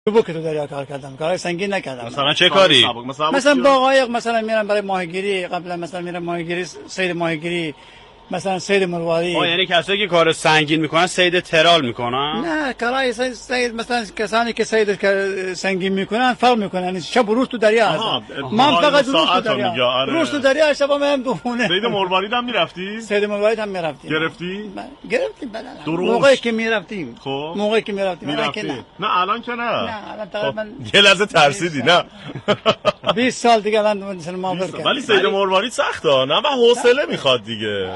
بود که تو دریا کار کردم، کارهای سنگین نکردم. مثلا چه کاری؟ مثلا با قایق مثلا میرم برای ماهیگیری، قبلا مثلا میرم ماهیگیری، صید ماهیگیری، مثلا صید مرواری. یعنی کسایی که کار سنگین میکنن صید ترال میکنن؟ نه، کارهای صید مثلا کسانی که صید سنگین میکنن فرق میکنن، یعنی شب و روز تو دریا هستن. من فقط روز تو دریا. روز تو دریا، شب میام تو خونه. صید مرواری هم میرفتی؟ صید مرواری هم میرفتیم. گرفتیم بله. موقعی که میرفتیم. خب موقعی که میرفتیم. نه الان که نه. نه الان تقریبا یه لحظه ترسیدی نه. 20 سال دیگه الان مثلا ما برکردیم. ولی صید مرواری سخته، نه و حوصله میخواد دیگه.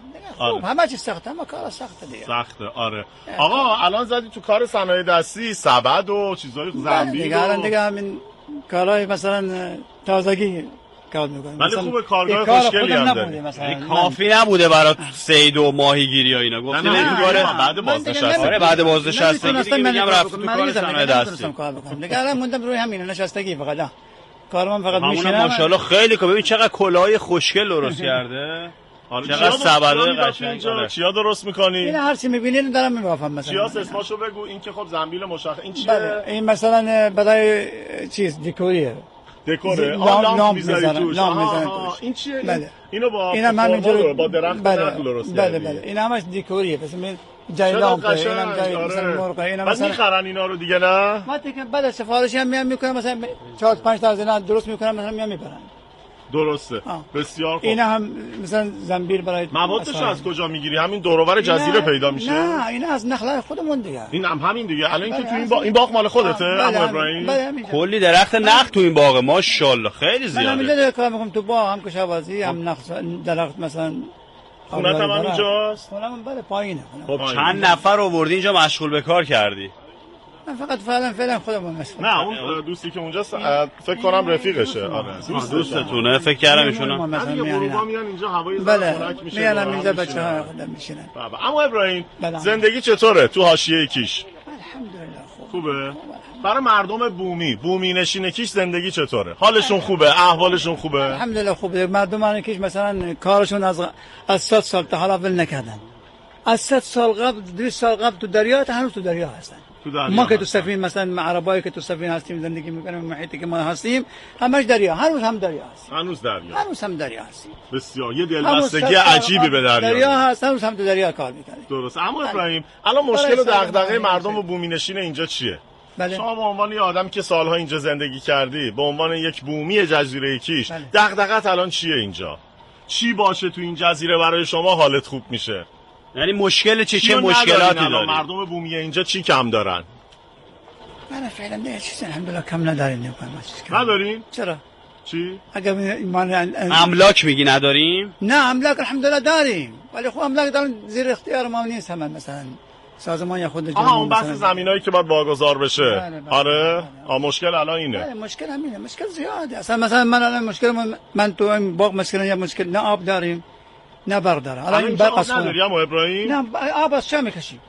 خوب همه چیز سخته، اما کار سخته دیگه. سخته آره. آقا الان زدی تو کار صنایع دستی، سبد و چیزای زنبیل دیگه. الان دیگه همین کارهای مثلا تازگی کار میکنیم. ولی خوبه کارگاه خوشگلی هم داری. کافی نبوده برای صید و ماهیگیری و اینا. گفتم این کار بعد بازنشستگی. آره بعد بازنشستگی میگم رفت تو کار صنایع دستی. دیگه الان موندم روی همین نشستگی فقط. کارم فقط میشینم. ماشاءالله خیلی خوب. ببین چقدر کلاهای خوشگل درست کرده. چقدر سبدای قشنگ. چیا درست می‌کنی؟ این هر چی می‌بینین دارم می‌بافم مثلا. چیا اسمشو بگو. این که خب زنبیل مشخص. این چیه؟ بله. این مثلا برای چیز دکوریه. دکوره. لامپ می‌ذارن توش. این چیه؟ بله. اینو با با درخت نخل درست کردی. بله. این همش دکوریه. مثلا جای لامپ، اینم جای مثلا مرغ، اینا مثلا می‌خرن اینا رو دیگه نه؟ ما دیگه بعد سفارشی هم میام می‌کنم، مثلا 4-5 تا اینا درست می‌کنم، مثلا میام میبرن. درسته. بسیار خوب. اینا هم مثلا زنبیل برای موادش از کجا میگیری؟ همین دور و بر جزیره پیدا میشه؟ نه اینا از نخل خودمون دیگه. این هم همین دیگه. الان که تو این باغ مال خودته عمو ابراهیم؟ کلی درخت نخل تو این باغه ماشاءالله خیلی زیاده. من همینجا کار میکنم تو باغ، هم کشاورزی هم نخل درخت مثلا. خونت هم اینجاست؟ خونم بله پایینه. خب چند نفر آوردی اینجا مشغول به کار کردی؟ من فقط فعلا خودمون مشغول. نه اون دوستی که اونجاست فکر کنم رفیقشه. آره دوستتونه. فکر کردم ایشونا. مثلا غروبا میان اینجا هوای خنک میشه. میانم اینجا بچه‌ها خودم میشینن. اما ابراهیم زندگی چطوره تو حاشیه کیش؟ الحمدلله خوبه. برای مردم بومی نشین کیش زندگی چطوره؟ حالشون خوبه؟ احوالشون خوبه؟ الحمدلله خوبه. مردمان کیش مثلا کارشون از 100 سال تا حالا ول نکردن. از 100 سال قبل 200 سال قبل تو دریا، هنوز تو دریا هستن. ما که تو سفینه مثلا عربایی که تو سفینه هستیم زندگی میکنیم، محیطی که ما هستیم همش دریا، هنوز هم دریا هستیم. هنوز هم دریا هستیم. بسیار یه دلبستگی عجیبی به دریا هست. هنوز هم تو دریا کار میکنیم. درست. اما ابراهیم الان مشکل و دغدغه مردم و بومی نشین اینجا چیه؟ بله. شما به عنوان یه آدم که سالها اینجا زندگی کردی، به عنوان یک بومی جزیره کیش، دغدغت الان چیه اینجا؟ چی باشه تو این جزیره برای شما حالت خوب میشه؟ یعنی مشکل چه مشکلاتی داری؟ مردم بومی اینجا چی کم دارن؟ من فعلا دیگه چیزی الحمدلله کم نداریم. ندارین؟ چرا؟ چی؟ اگه املاک میگی نداریم؟ نه املاک الحمدلله داریم، ولی خب املاک دارن زیر اختیار ما نیست. همه مثلا سازمان یا خود جمهور. اون بحث زمینایی که باید واگذار بشه. آره مشکل الان اینه. مشکل همینه. مشکل زیاده. اصلا مثلا من الان مشکل من تو این باغ مثلا یا مشکل نه آب داریم نه برق داره. الان این برق اصلا نداری عمو ابراهیم؟ نه آب از چه میکشیم؟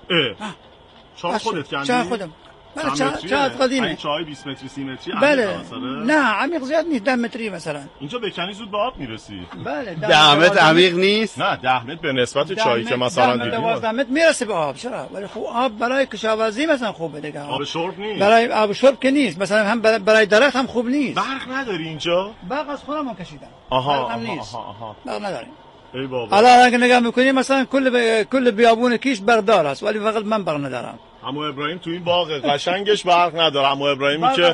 چای خودت کندی؟ چای خودم. بله چای قدیمه. این چای 20 متری 30 متری. بله. نه عمیق زیاد نیست، 10 متری مثلا. اینجا بکنی زود به آب میرسی. بله 10 متر عمیق نیست؟ نه 10 متر به نسبت چایی که مثلا دیدیم 12 متر میرسه به آب. چرا؟ ولی خب آب برای کشاورزی مثلا خوبه دیگه. آب شرب نیست. برای آب شرب که نیست. مثلا هم برای درخت هم خوب نیست. برق نداری اینجا؟ برق از خونمون کشیدن. برق نیست. برق نداریم. ای بابا. الان اگه نگاه میکنیم مثلا کل بیابون کیش برقدار است، ولی فقط من برق ندارم. عمو ابراهیم تو این باغ قشنگش برق نداره. عمو ابراهیمی که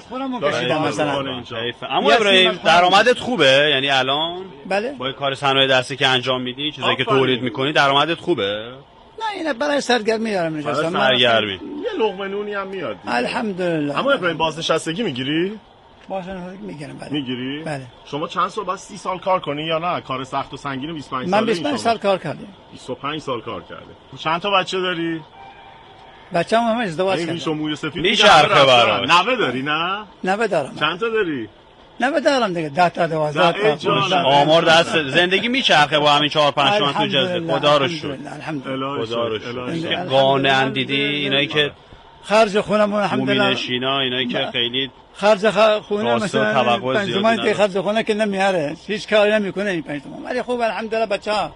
عمو ابراهیم درآمدت خوبه؟ یعنی الان بله با کار صنایع دستی که انجام میدی، چیزایی که تولید میکنی، درآمدت خوبه؟ نه اینا برای سرگرمی دارم نشستم. سرگرمی. یه لقمه نونی هم میاد. الحمدلله. عمو ابراهیم بازنشستگی میگیری؟ بازنشستگی میگیرم. بله. میگیری؟ بله. شما چند سال بعد 30 سال کار کنی یا نه؟ کار سخت و سنگین 25 ساله. من 25 سال کار کردم. 25 سال کار کرده. چند تا بچه داری؟ بچه‌م همه ازدواج کردن. این موی سفید میچرخه براش. نوه داری نه؟ نوه دارم. چند تا داری؟ نوه دارم دیگه 10 تا 12 تا. آمار دست زندگی میچرخه با همین 4-5 تومن تو جزیره. خدا رو شکر. الحمدلله. خدا رو شکر. قانع دیدی اینایی که خرج خونمون الحمدلله. مومینشینا اینایی که خیلی خرج خونه مثلا 5 تومن که خرج خونه که نمیاره، هیچ کاری نمیکنه این 5 تومن. ولی خوب الحمدلله بچه‌ها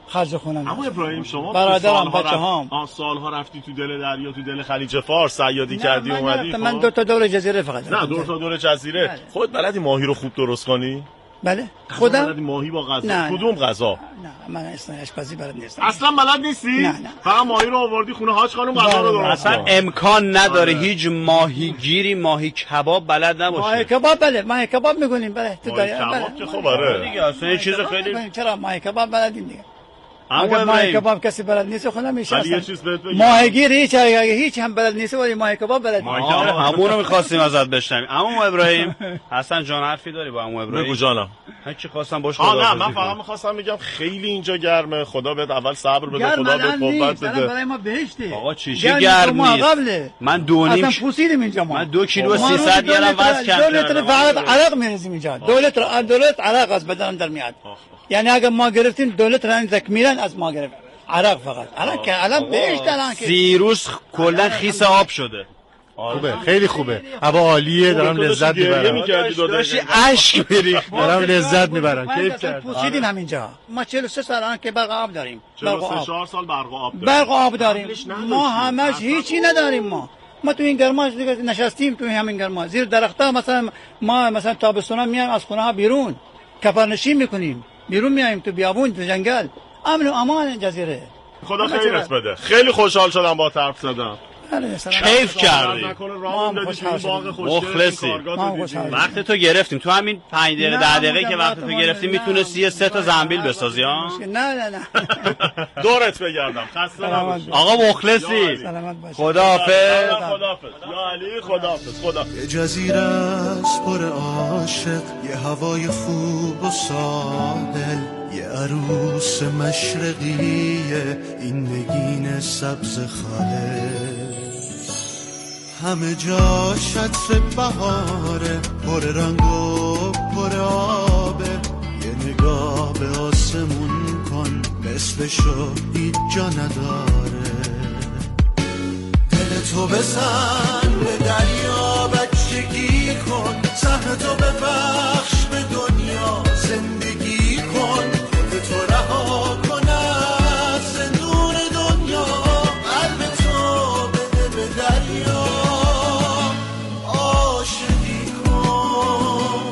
خرج خونم. اما ابراهیم شما برادرم بچه‌هام سالها رفتی تو دل دریا، تو دل خلیج فارس صیادی کردی اومدی؟ من 2 تا دور جزیره فقط. نه 2 تا دور جزیره. خودت بلدی ماهی رو خوب درست کنی؟ بله خودم بلدی ماهی با غذا؟ نه. کدوم غذا؟ نه من اصلا آشپزی بلد نیستم. اصلا بلد نیستی؟ نه. فقط ماهی رو آوردی خونه حاج خانم غذا رو درست اصلا امکان نداره هیچ ماهیگیری ماهی کباب بلد نباشه. ماهی کباب بله، ماهی کباب میگونیم بله تو دریا. کباب که خب آره دیگه اصلا یه چیز خیلی. چرا ماهی کباب بلدیم دیگه. اما اگه ماهی ابراهیم کباب کسی بلد نیست خودم میشه. ولی یه چیز بهت بگم، ماهیگیر هیچ هم بلد نیست ولی ماهی کباب بلد. همونو می‌خواستیم ازت بشنویم. اما ابراهیم حسن جان حرفی داری با عمو ابراهیم؟ بگو جانم. هیچ خواستم باش نه من فقط می‌خواستم میگم خیلی اینجا گرمه. خدا بهت اول صبر بده، خدا بهت قوت بده. برای ما بهشته. آقا چیزی گرم نیست. من 2.5 اصلا پوسیدیم اینجا ما. من 2 کیلو 300 گرم وزن کردم. 2 لیتر فقط عرق می‌ریزیم اینجا. 2 لیتر عرق از بدن در میاد. یعنی اگر ما گرفتیم 2 لیتر تکمیلا از ما گرفت. عرق فقط. الان که الان بهشت الان که 30 روز کلا خیس آب شده. خوبه خیلی خوبه. هوا عالیه، دارم لذت میبرم. داشتی اشک بریخت. دارم لذت میبرم. کیف کردم. پوسیدیم همینجا. ما 43 سال الان که برق آب داریم. 43 سال برق آب داریم. برق آب داریم. ما همش هیچی نداریم ما تو این گرما نشستیم تو همین گرما زیر درخت‌ها مثلا ما مثلا تابستونا میایم از خونه ها بیرون کفرنشین میکنیم، بیرون میایم تو بیابون تو جنگل، امن و امان جزیره. خدا خیرت بده. خیلی خوشحال شدم با حرف زدم. کیف کردی. مخلصی. وقت تو گرفتیم تو همین 5 دقیقه 10 دقیقه که وقت تو گرفتیم میتونستی 3 تا زنبیل بسازی ها. نه دورت بگردم. خسته نباشی آقا مخلصی. خداحافظ. یا علی خداحافظ. یه جزیره است پر عاشق، یه هوای خوب و ساحل، یه عروس مشرقیه، این نگین سبز خاله، همه جاش عطر بهاره، پر رنگ و پر آبه، یه نگاه به آسمون کن، مثلشو هیچ جا نداره، دل تو بزن به دریا، بچگی کن، سهم تو ببخش به دنیا، زندگی کن، خودتو رها کن از زندون دنیا، قلب تو بده به دریا، عاشقی کن.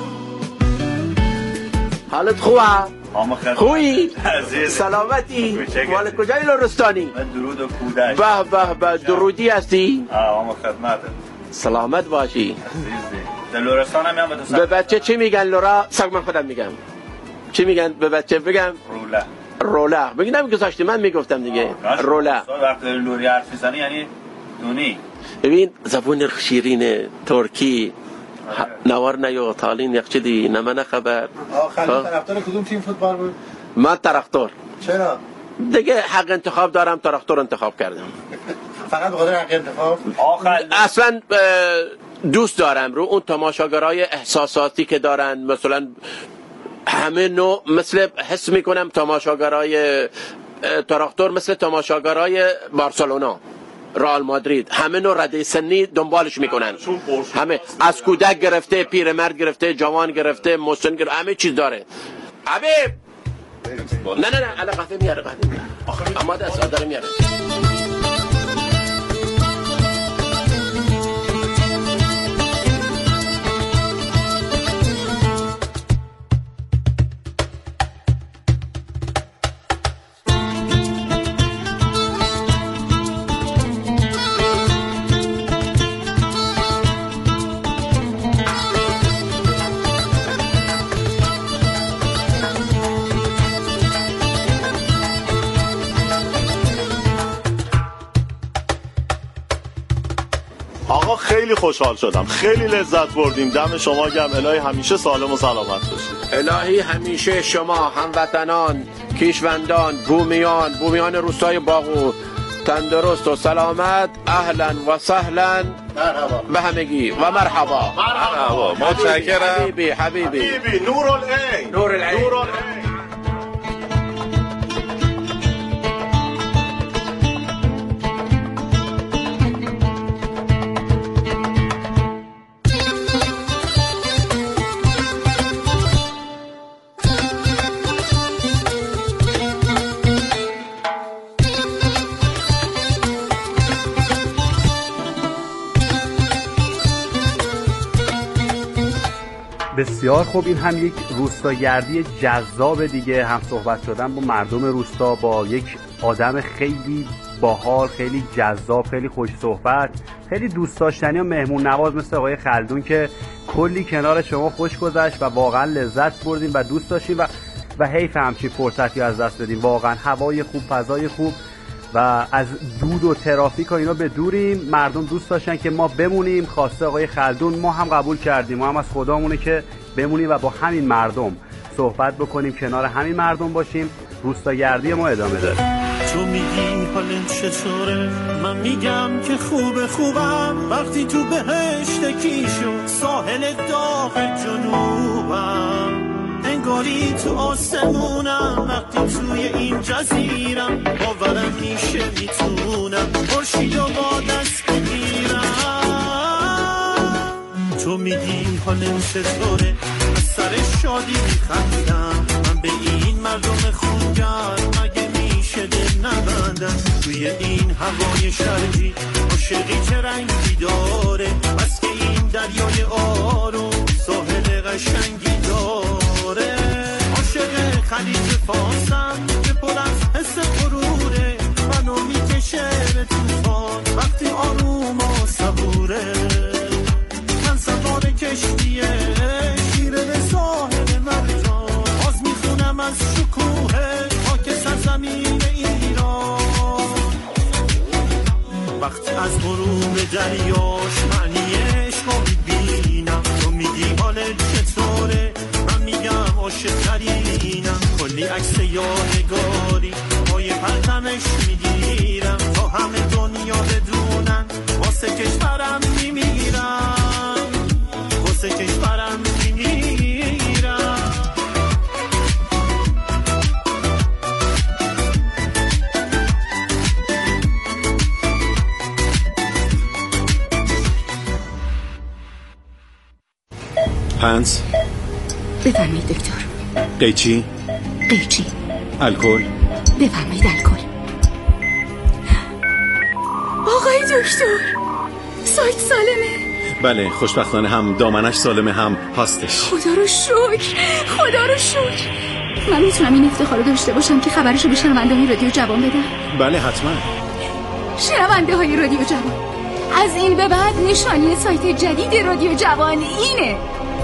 حالت خوبه؟ خوبی؟ سلامتی؟ مال کجای لرستانی؟ من درود و کودک. به درودی هستی؟ آقا خدمت. سلامت باشی. در لرستان هم به بچه چی میگن لورا؟ سگ من خودم میگم. چی میگن به بچه بگم؟ رولا. بگیدم گذاشتی من میگفتم دیگه. رولا. وقتی لوری حرف میزنی یعنی دونی. ببین زبون شیرین ترکی نوار نیو تالین یک چیزی نمانه خبر. خلیل طرفدار کدوم تیم فوتبال بود؟ من طرفدار. چرا؟ دیگه حق انتخاب دارم، طرفدار انتخاب کردم. فقط به خاطر حق انتخاب؟ اصلا دوست دارم رو اون تماشاگرای احساساتی که دارن، مثلا همه نوع، مثل حس میکنم تماشاگرای طرفدار مثل تماشاگرای بارسلونا، رئال مادرید، همه نوع رده سنی دنبالش میکنن، همه از کودک گرفته، پیرمرد گرفته، جوان گرفته، مسن گرفته، همه چیز داره. حبیب نه انا قهوه میاره اما دست داره میاره. آقا خیلی خوشحال شدم، خیلی لذت بردیم. دم شما گرم. الهی همیشه سالم و سلامت باشید. الهی همیشه شما هموطنان، کیشوندان، بومیان روستای باغو تندرست و سلامت، اهلا و سهلا به همگی و مرحبا. متشکرم. حبیبی نور العین. بسیار خوب. این هم یک روستاگردی جذاب دیگه، هم صحبت شدن با مردم روستا، با یک آدم خیلی باحال، خیلی جذاب، خیلی خوش صحبت، خیلی دوست داشتنی و مهمون نواز مثل آقای خلدون که کلی کنار شما خوش گذشت و واقعا لذت بردیم و دوست داشتیم و حیف همچین فرصتی از دست بدیم. واقعا هوای خوب، فضای خوب و از دود و ترافیک و اینا به دوریم. مردم دوست داشتن که ما بمونیم، خواسته آقای خلدون ما هم قبول کردیم، ما هم از خدامونه که بمونیم و با همین مردم صحبت بکنیم، کنار همین مردم باشیم. روستاگردی ما ادامه داره. تو میگی حالت چطوره، من میگم که خوبم وقتی تو بهشت کیشو ساحل داغ جنوبم، انگاری تو آسمونم وقتی توی این جزیرم، باورم میشه میتونم خورشید و با دست بگیرم. تو میگی حالت چطوره، از سر شادی میخندم، من به این مردم خونگرم مگه میشه دل نبندم. توی این هوای شرقی عاشقی چه رنگی داره، بس که این دریای آروم ساحل قشنگی داره. عاشق خلیج فارسم که پر از حس غروره، منو میکشه به طوفان وقتی آروم و صبوره. من سوار کشتیه شیره به ساحل مرجان، باز میخونم از شکوه خاک سرزمین ایران. وقتی از غروب دریاش معنی عشقو میبینم، تو میگی حالت چطوره، من میگم عاشق ترینم. کلی عکس یادگاری پای پرتمش میگیرم، تا همه دنیا بدونن واسه کشورم میمیرم، واسه کشورم میمیرم. پنس بفرمایید دکتر. قیچی قیچی. الکل بفرمایید الکل. آقای دکتر سایت سالمه؟ بله خوشبختانه هم دامنش سالمه هم هاستش. خدا رو شکر، خدا رو شکر. من میتونم این افتخار رو داشته باشم که خبرشو به شنونده های رادیو جوان بدم؟ بله حتما. شنونده های رادیو جوان، از این به بعد نشانی سایت جدید رادیو جوان اینه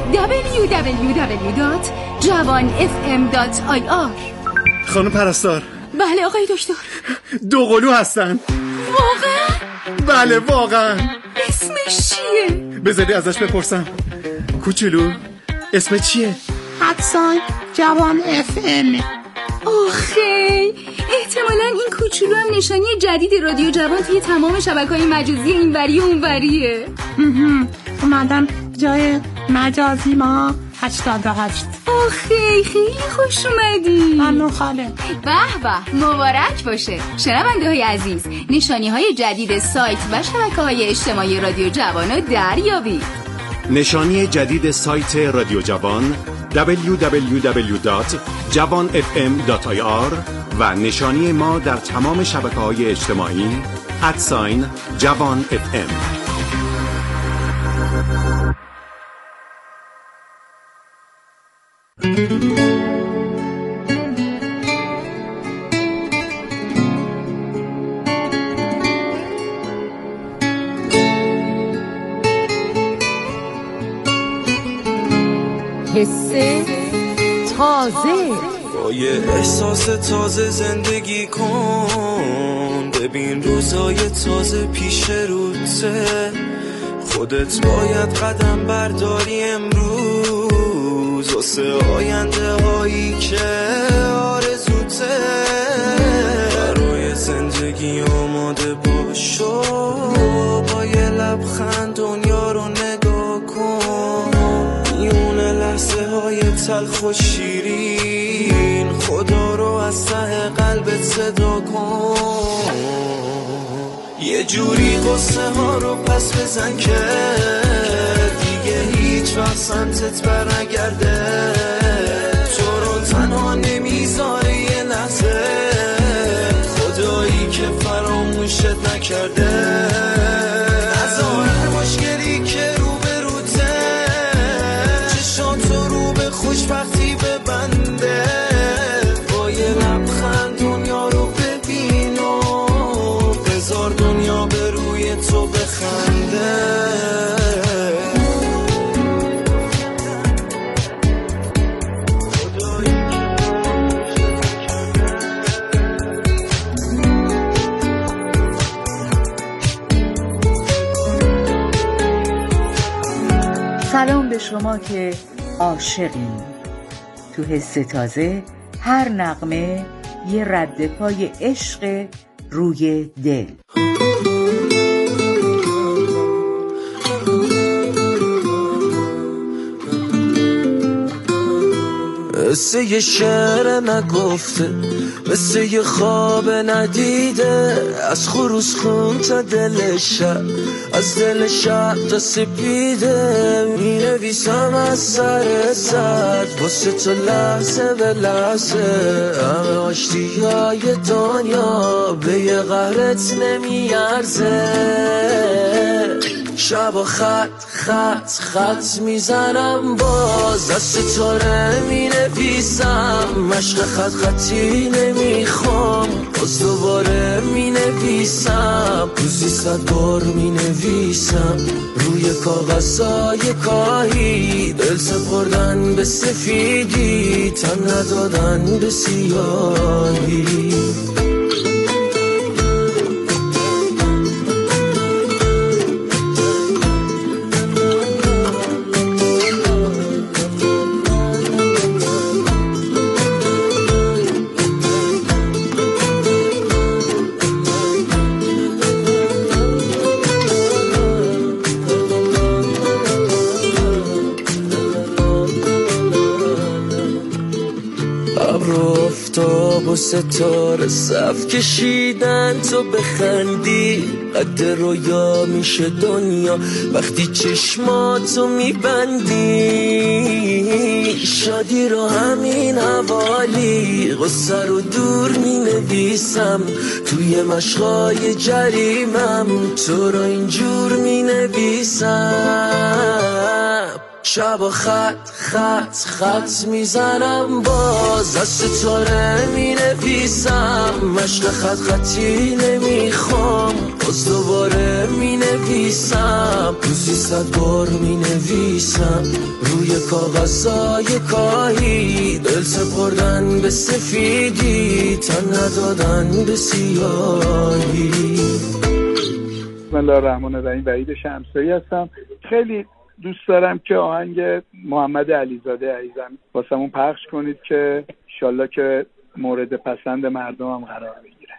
www.javanfm.ir. خانم پرستار. بله آقای دکتر. دوقلو هستن. واقعا؟ بله واقعا. اسمش چیه؟ بذاری ازش بپرسم. کوچولو اسم چیه؟ جوان FM. آخی احتمالاً این کوچولو هم نشانی جدید رادیو جوان توی تمام شبکه‌های مجازی اینوری و اونوریه. اومدم جای مجازی ما 88. آخی خیلی خوش اومدی. ممنون خاله. به به مبارک باشه. شنونده های عزیز، نشانی های جدید سایت و شبکه‌های اجتماعی رادیو جوان رو دریابید. نشانی جدید سایت رادیو جوان www.javanfm.ir و نشانی ما در تمام شبکه‌های اجتماعی @javanfm. حس تازه. با یه احساس تازه زندگی کن، ببین روزای تازه پیش روته، خودت باید قدم برداری امروز واسه آینده هایی که آرزوته. برای زندگی آماده باشو، با یه لبخند دنیا رو نگاه کن، میونه لحظه های تلخ و شیرین، خدا رو از ته قلبت صدا کن. یه جوری قصه ها رو پس بزن که دیگه هیچ وقت سمتت برنگرده، تو رو تنها نمیذاره یه لحظه، خدایی که فراموشت نکرده. نذار مشکلی که رو به روته، چشات سلام به شما که عاشقین. تو حس تازه هر نغمه یه رد پای عشق روی دل. مثل یه شعر نگفته، مثل یه خواب ندیده، از خروس خون تا دل شب، از دل شب تا سپیده، می نویسم از سر سر واسه تو لحظه به لحظه، همه آشتیای دنیا به یه قهرت نمیارزه. شب و خط میزنم باز، دست تو می نویسم، مشق خطی نمیخوام، باز دوباره می نویسم، روزی 100 بار می نویسم، روی کاغذهای کاهی، دل سپردن به سفیدی، تن ندادن به سیاهی. و ستاره صف کشیدن تو بخندی، قد رویا میشه دنیا وقتی چشماتو میبندی، شادی رو همین حوالی، غصه رو دور مینویسم، توی مشقای جریمم تو رو اینجور مینویسم. شب و خط میزنم باز، دست تو می نویسم، مشق خطی نمیخوام، باز دوباره می نویسم، روزی 100 بار می نویسم، روی کاغذهای کاهی، دل سپردن به سفیدی، تن ندادن به سیاهی. بسم الله الرحمن الرحیم. وحید شمسایی هستم. خیلی دوست دارم که آهنگ محمد علیزاده عزیزم واسمون پخش کنید که انشالله که مورد پسند مردم هم قرار بگیره.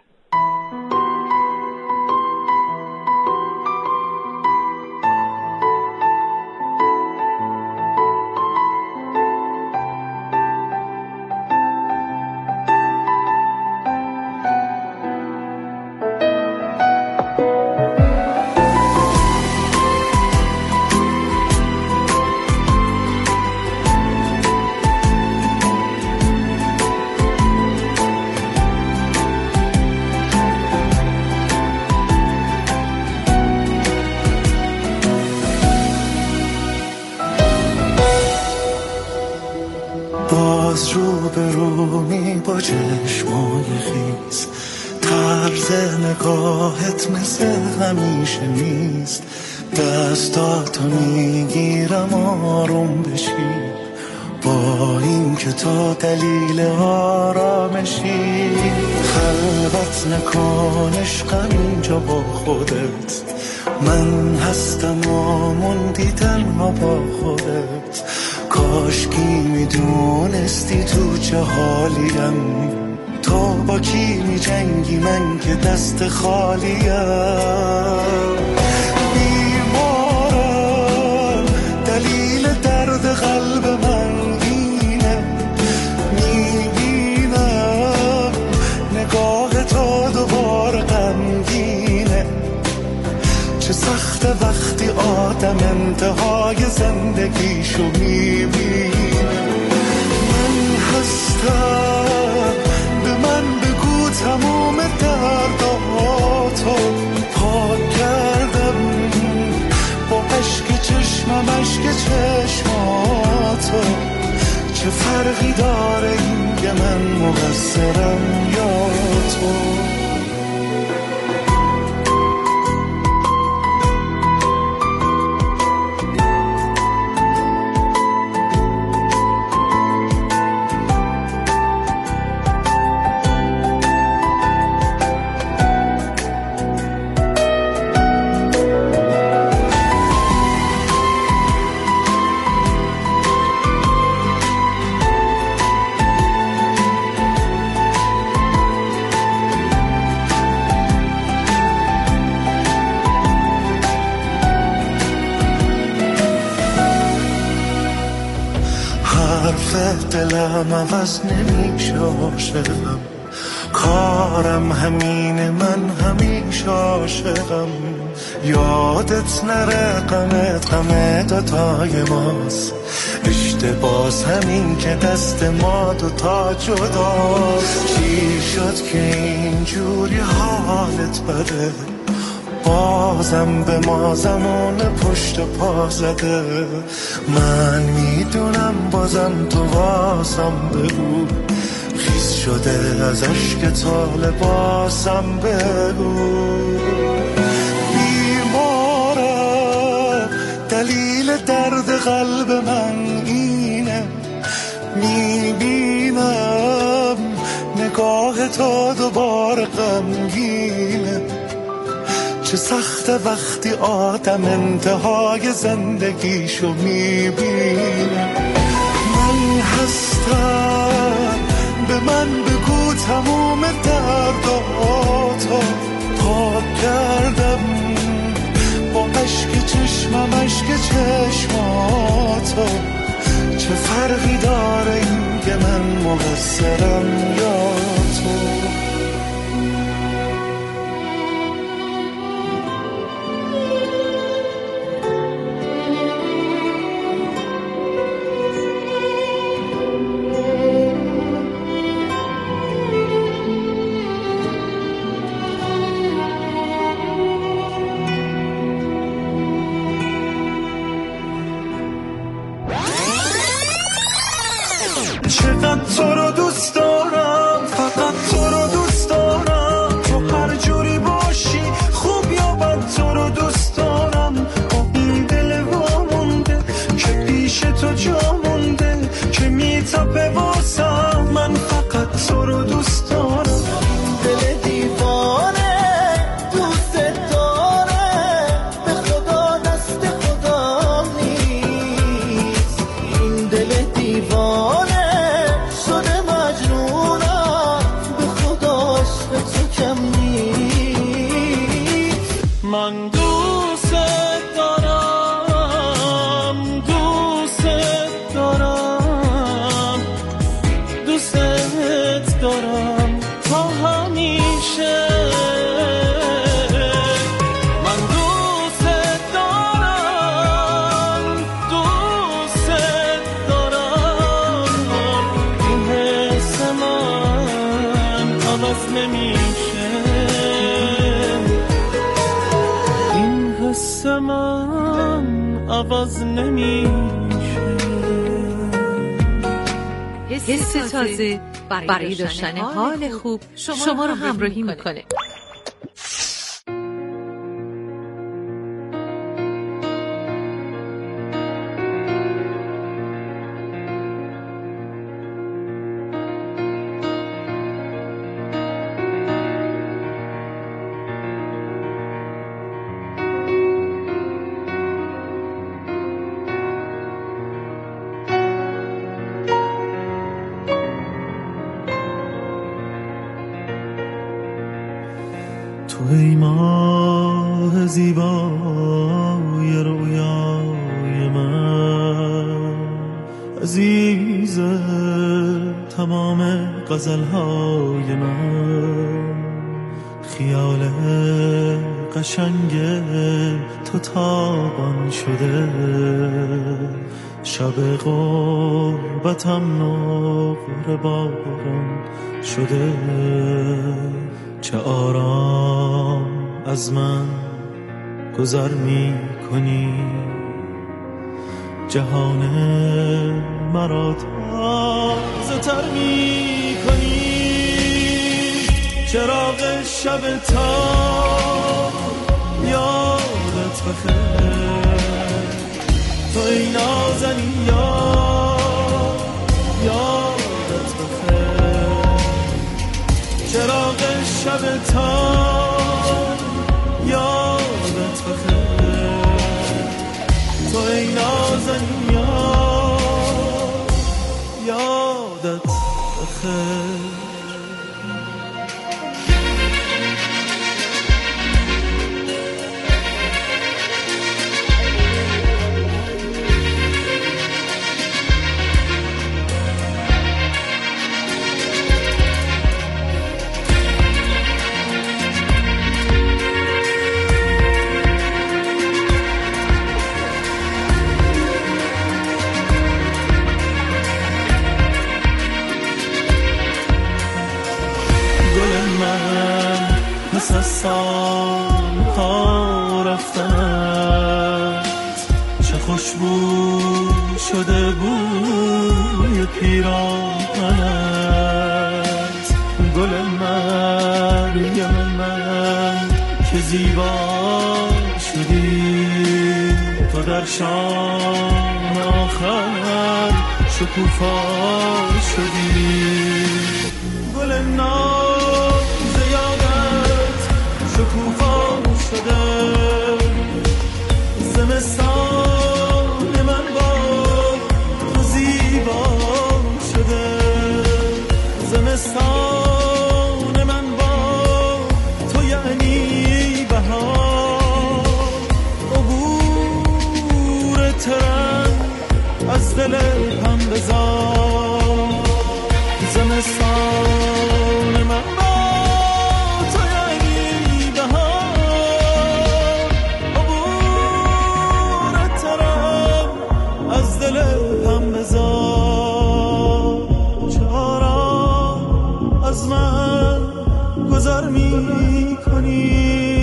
باز رو به رومی با چشمای خیز، طرز نگاهت مثل همیشه نیست، دستاتو میگیرم آروم بشی، با این که تو دلیل آرامشی، خلوت نکن عشقم اینجا با خودت، من هستم و موندی تنها با خودت، کاشکی میدونستی تو چه حالیم، تو با کی میجنگی من که دست خالیم، بیمارم دلیل درد قلب من اینه، میبینم نگاه تو دوباره غمگینه، چه سخت وقتی آدم انتهای زندگیشو میبینه، من هستم به من بگو تموم درداتو پاک کردم، با عشق چشمم عشق چشماتو، چه فرقی داره این که من مقصرم یا تو. حرف دلم عوض نمیشه عاشقم، کارم همینه من همیشه عاشقم. یادت نره غمت غم دوتای ماست، اشتباس همین که دست ما دوتا جداست. چی شد که اینجوری حالت بده، بازم به ما زمان پشت پا زده. من میدونم بازم تو واسم بگو، خیس شده از عشق تو لباسم بگو. بیماره دلیل درد قلب من اینه، میبینم نگاه تو دوباره غمگینه. چه سخت وقتی آدم انتهای زندگیشو میبینه. من هستم، به من بگو تموم درداتو پاک کردم، با عشق چشمم عشق چشماتو. چه فرقی داره این که من مقصرم یا تو؟ چقدر تو رو دوست دارم، فقط تو رو دوست دارم. تو هر جوری باشی خوب یا بد تو رو دوست دارم. با این دل وامونده که پیش تو جا مونده، که میتپه واسم. من فقط تو رو دوست دارم. دل دیوانه دوست داره، به خدا دست خدا نیست. این دل دیوانه من دوست دارم، دوست دارم، دوست دارم تا همیشه. من دوست دارم، دوست دارم. این حس من عوض نمیشه، حس من عوض نمیشه. حس تازه برای داشتن حال خوب شما رو همراهی میکنه. ای ماه زیبای رویای من، عزیز تمام غزلهای من. خیال قشنگ تو تابان شده، شب غربتم نقره باران شده. چه آرام از من گذر می کنی، جهان مرا تازه تر می کنی. چراغ شب تا یادت بخیر، تو ای نازنین یادت بخیر. چراغ شب تا یادت بخیر، تو ای نازنین یادت بخیر. بو شده بوی پیراهنت، گل مریم من که زیبا شدی تو در شام آخر شکوفا شدی. گل ناز یادت شکوفا شده، زمستان من با تو زیبا شده، زمستان من با تو یعنی بهار، عبور ترن از دل هم بزار، زمستان من با تو یعنی بهار، عبور ترن از دل هم بزار. چرا از من گذر می کنی،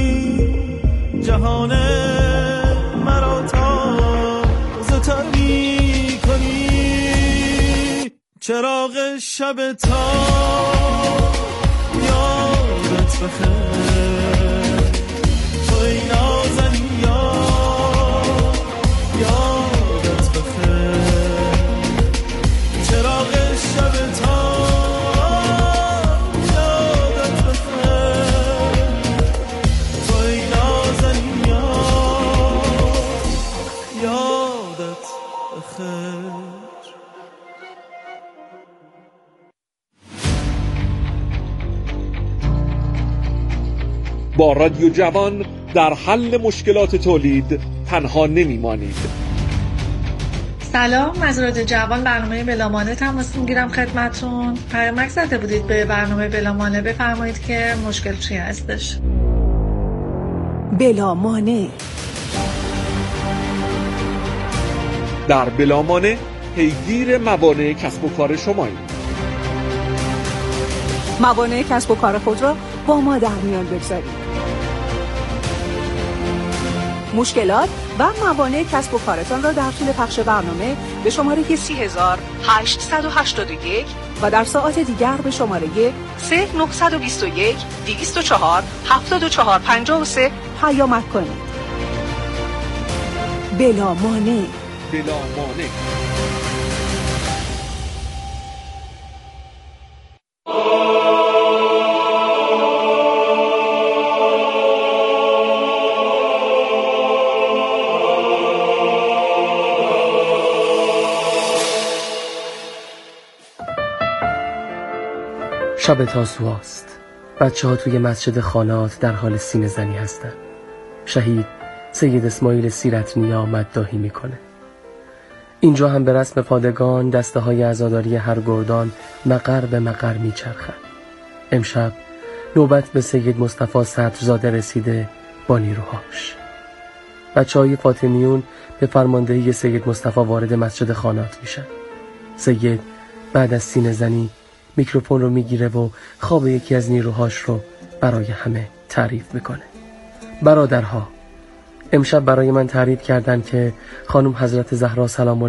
جهان مرا تازه تر می کنی، چراغ شب تا یادت بخیر، توی نازنین یادت بخیر، چراغ شب تا یادت بخیر، توی نازنین یادت بخیر. با رادیو جوان در حل مشکلات تولید تنها نمیمانید. سلام، از رادیو جوان برنامه بلامانه تماس میگیرم خدمتون. پیامک زده بودید به برنامه بلامانه، بفرمایید که مشکل چی هستش. بلامانه. در بلامانه پیگیر موانع کسب و کار شماییم. موانع کسب و کار خود را با ما در میان بگذارید. مشکلات و موانع کسب و کارتان را در طول پخش برنامه به شماره 30881 و در ساعات دیگر به شماره 0921 204 7453 پیامک کنید. بلامانع. بلامانع. شب تاسوعاست. بچه‌ها توی مسجد خانات در حال سینه زنی هستن. شهید سید اسماعیل سیرت‌نیا مداحی میکنه. اینجا هم به رسم پادگان دسته های عزاداری هر گردان مقر به مقر میچرخن. امشب نوبت به سید مصطفی صدرزاده رسیده با نیروهاش. بچه‌های فاطمیون به فرماندهی سید مصطفی وارد مسجد خانات میشن. سید بعد از سینه زنی میکروفون رو میگیره و خواب یکی از نیروهاش رو برای همه تعریف میکنه. برادرها، امشب برای من تعریف کردن که خانم حضرت زهرا سلام